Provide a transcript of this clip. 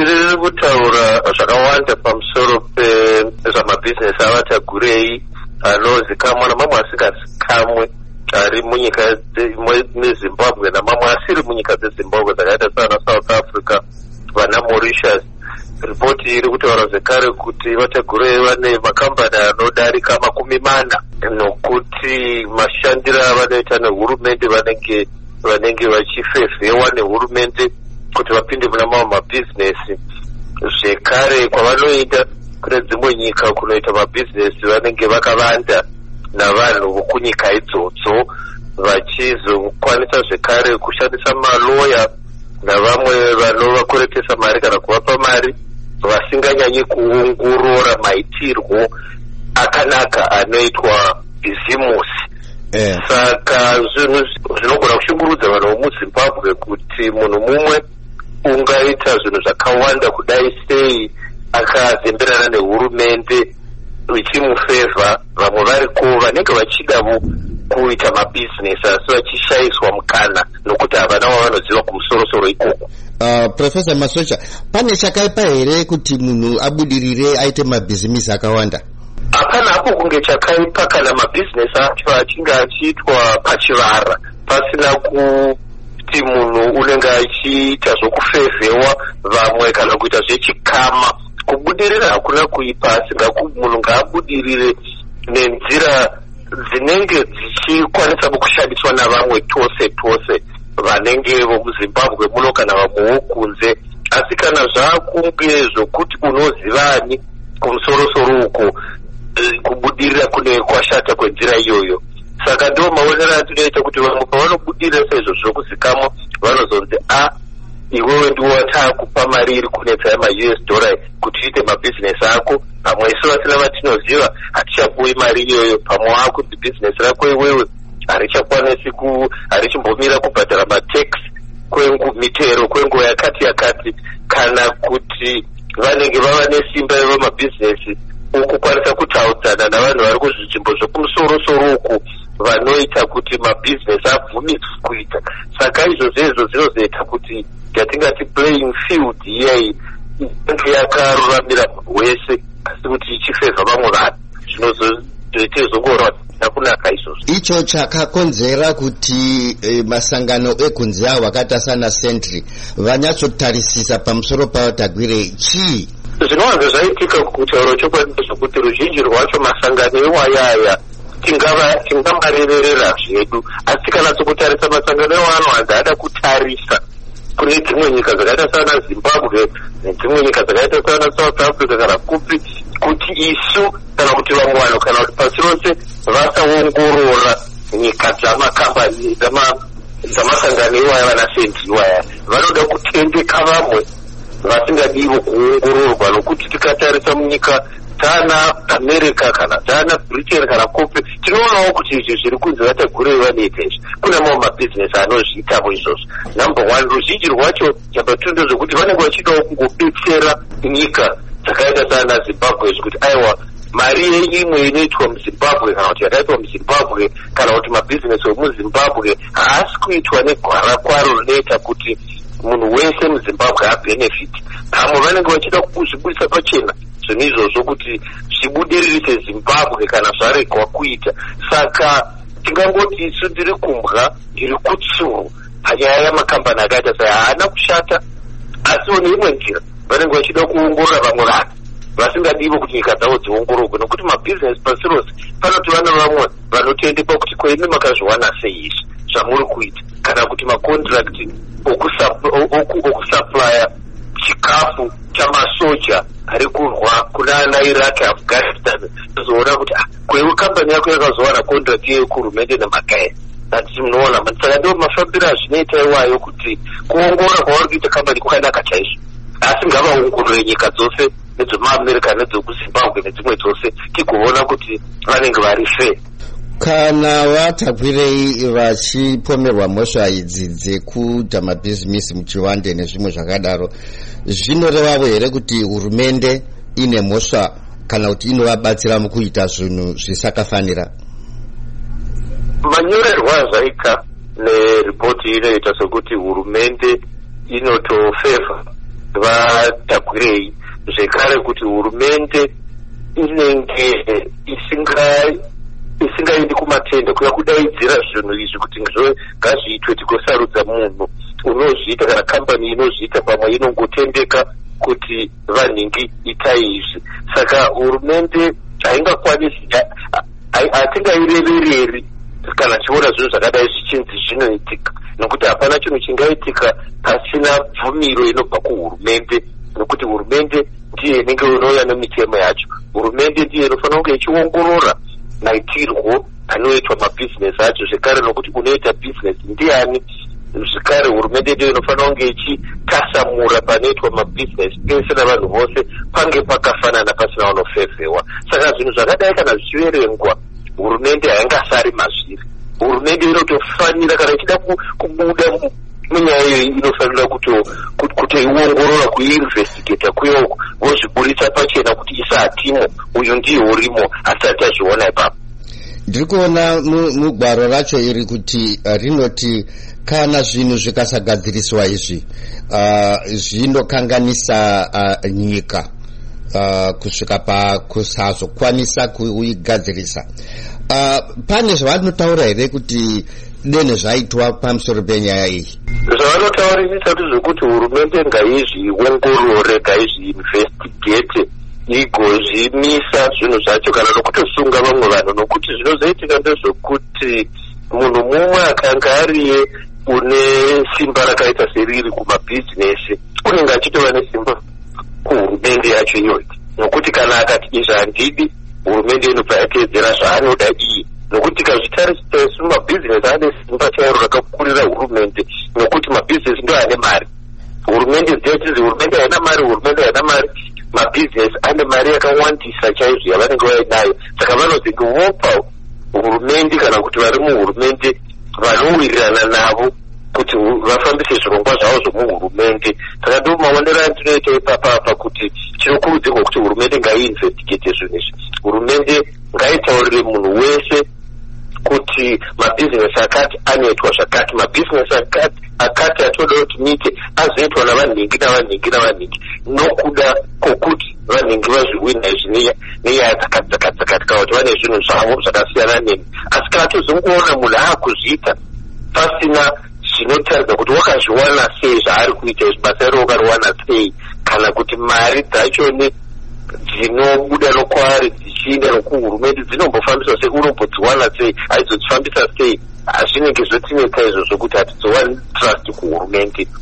riri kutaura zvakawanda pamusoro pezvamabhizinesi avatagurei anozikamwa namamwe asingazikamwe ari munyika mezimbabwe namamwe asiri munyika dzezimbabwe dzakaita sana South Africa vana Mauritius. Ripoti iri kutaura zvekare kuti vatagurei vane makambani anodarika 40 nokuti mashandiro avanoita nehurumende vanenge vachifevhewa nehurumende kuti vapinde muna mamwe mabhizinesi. Zvekare kwavanoenda kune dzimwe nyika kunoita mabhizinesi vanenge vakavanda navanhu vokunyika idzodzo vachizokwanisa zvekare kushandisa maloya navamwe vanovakweretesa mari kana kuvapa mari vasinganyanyi kuongorora maitirwo akanaka anoitwa bhizimusi. Saka zvinhu zvinogona kushungurudza vanhu vomuzimbabwe kuti munhu mumwe ungaita zvinhu zvakawanda kudai sei akazemberana nehurumende ichimufevha, vamwe variko vanenge vachida kuita mabhizinesi asi vachishayiswa mukana nokuti havana wavanoziva kumusorosoro ikoko. Professor Masocha, pane chakaipa here kuti munhu abudirire aite mabhizinesi akawanda? Hapana hapo kunge chakaipa kana mabhizinesi acho achinge achiitwa pachivara pasina kuti munhu unenge achiita zvokufevhewa vamwe kana kuita zvechikama. Kubudirira hakuna kuipa, asi munhu ngaabudirire nenzira dzinenge dzichikwanisa kushandiswa navamwe tose vanenge vomuzimbabwe muno kana vamwe vokunze. Asi kana zvaakunge zvokuti unozivani kumusorosoro uko, kubudirira kune kwashata kwenzira iyoyo. Saka ndo maonero atinoita kuti vamwe pavanobudirira saizvo zvokuzikamwa vanozonzi iwewe ndiwo wataakupa mari iri kunetsa yama$US kuti uite mabhizinesi ako. Pamwe isu vasina vatinoziva hatichapuwi mari iyoyo. Pamwe wakuti bhizinesi rako iwewe harichimbomira kubhadhara matax mitero kwenguva yakati kana kuti vanenge vava nesimba vemabhizinesi ukukwanisa kutaudzana navanhu vari kuzvitsvimbo zvekumusoro uku vanoita kuti mabhizinesi abvumidzwe kuita. Saka izvozvo zvinozoita kuti yatingati playing field iyeyi inenge yakaruramira munhu wese asi kuti ichifevha vamwe vanhu zvinozoite zongora kunaka izvozvo. Icho chakakonzera kuti masangano ekunze avo akaita sana Sentry vanyatsotarisisa pamusoro pavatagwire chii? Zvinovanza zvaitika kutaura chokwadi zvokuti ruzhinji rwacho masangano iwayaya tingamarerera zvedu, asi kana tokutarisa masangano ewanowanza ada kutarisa kune dzimwe nyika dzakaita sana Zimbabwe nedzimwe nyika dzakaita sana South Africa kana kupi, kuti isu kana kuti vamwe vanhu kana kuti pasi rose vasaongorora nyika dzamakambani dzamasangano iwaya vana Sentry iwaya vanoda kutendeka vamwe vasingadiwo kuongororwa. Nokuti tikatarisa munyika tana America kana tana Britain kana kupi, tinoonawo kuti izvi zviri kunze vatagurei vanoita izvi. Kuna mamwe mabhizinesi anozviitavo izvozvo. Number 1, ruzhinji rwacho number 2 ndezvokuti vanenge vachidawo kungobetsera nyika dzakaita sana Zimbabwe zvekuti aiwa mari yeimwe inoitwa muZimbabwe kana kuti yakaitwa muZimbabwe kana kuti mabhizinesi emuZimbabwe haasi kuitwa negwara kwaro rinoita kuti munhu wese muZimbabwe abenefit. Pamwe vanenge vachida kuzvibudisa pachena zvinhu izvozvo kuti zvibudiririse Zimbabwe kana zvaregwa kuita. Saka tingangoti isu ndiri kumbwa ndiri kutsuru panyaya yamakambani akaita sai haana kushata, asiwo neimwe njira vanenge vachida kuongorora vamwe vanhu vasingadiwo kuti nyika dzavo dziongororwe. Nokuti mabhizinesi pasi rose panoti vana vamwe vanotendekwa kuti koimi makazviwana sei izvi zvamuri kuita, kana kuti makondirakti okusaplaya chikafu chamasoja ari kurwa kuna ana Iraq, Afghanistan, tozoona kuti kwewe kambani yako yakazowana kontrakti yekuhurumende nemagairi ati munoona. Saka ndo mafambiro azvinoita iwayo kuti kuongorora kwavari kuita kambani kwakanaka chaizvo, asi ngavaongorore nyika dzose nedzomuAmerica nedzokuZimbabwe nedzimwe dzose tikuona kuti vanenge vari fair. Kana vatagwirei vachipomerwa mhosva idzi dzekuita mabhizinesi muchiwande nezvimwe zvakadaro, zvinorevavo here kuti hurumende ine mhosva kana kuti inovabatsira mukuita zvinhu zvisakafanira? Manyorerwa azvaika neripoti inoita sokuti hurumende inotofevha vadhagwirei, zvekare kuti hurumende inenge isingaendi kumatenda kuya kudaidzira zvinhu izvi kuti ngazviitwe tikosarudza munhu unozviita kana kambani inozviita pamwe inongotendeka kuti vanhingi itai izvi. Saka hurumende haingakwanisi, hatingairevereri kana chiona zvinhu zvakadai zvichinzi zvinoitika, nokuti hapana chinhu chingaitika pasina bvumiro inobva kuhurumende, nokuti hurumende ndiye inenge inouya nemitemo yacho. Hurumende ndiye inofanira kunge ichiongorora maitirwo anoitwa mabhizinesi acho, zvekare nokuti unoita bhizinesi ndiani. Zvekare hurumende ndiyo inofanira kunge ichitasamura panoitwa mabhizinesi pese navanhu vose pange pakafanana pasina vanofevhewa. Saka zvinhu zvakadai kana zvichiverengwa, hurumende haingasari mazviri. Hurumende inotofanira kana ichida kubuda munyaya iyoyi inofanira kutoiongorora, kuiinvestigeta kuyoko, vozviburitsa pachena kuti isatimo uyu ndiye urimo asati azviona ipapo. Ndiri kuona mugwaro racho iri kuti rinoti kana zvinhu zvikasagadziriswa izvi zvinokanganisa nyika kusvika pakusazokwanisa kuigadzirisa. Pane zvavanotaura here kuti dene zvaitwa pamusoro penyaya iyi? Zvavanotaurisisa zvekuti hurumende ngaizviongorore, ngaizviinvestigete, igozvimisa zvinhu zvacho kana nokutosunga vamwe vanhu, nokuti zvinozoitika ndezvokuti munhu mumwe akanga ariye une simba rakaita seriri kumabhizinesi unenge achitova nesimba kuhurumende yacho iyoyi, nokuti kana akati izvi handidi, hurumende inobva yateedzera zvaanoda iye, nokuti kazvitarisita isu mabhizinesi ane simba chairo rakakurira hurumende, nokuti mabhizinesi ndo ane mari. Hurumende dzetizi hurumende haina mari, hurumende haina mari, mabhizinesi ane mari yakawandisa chaizvo yavanenge vainayo. Saka vanozenge vopa hurumende kana kuti vari muhurumende vanowirirana navo kuti vafambise zvirongwa zvavo zvomuhurumende. Saka ndo maonero andinoita ipapapa kuti chinokurudzirwa kuti hurumende ngaiinvestigete zvinhu izvi. Hurumende ngaitaurire munhu wese kuti mabhizinesi akati anoitwa zvakati, mabhizinesi akati atoda kuti nyike azoitwa navanhingi navanhingi, nokuda kwokuti vanhingi vazviwina izvi nenyaya dzakati kana kuti vane zvinhu zvavo zvakasiyana nemi. Asi kana tozongoona munhu aakuzviita pasina zvinotaridza kuti wakazviwana sei zvaari kuita izvi, basa iro wakariwana sei, kana kuti mari dzachoni dzinobuda nokwaari dzichienda nokuhurumende dzinombofambiswa sei, unombodziwana sei, haizodzifambisa sei. Hazvinenge zvotinetsa izvo zvokuti hatidzowani trust kuhurumende.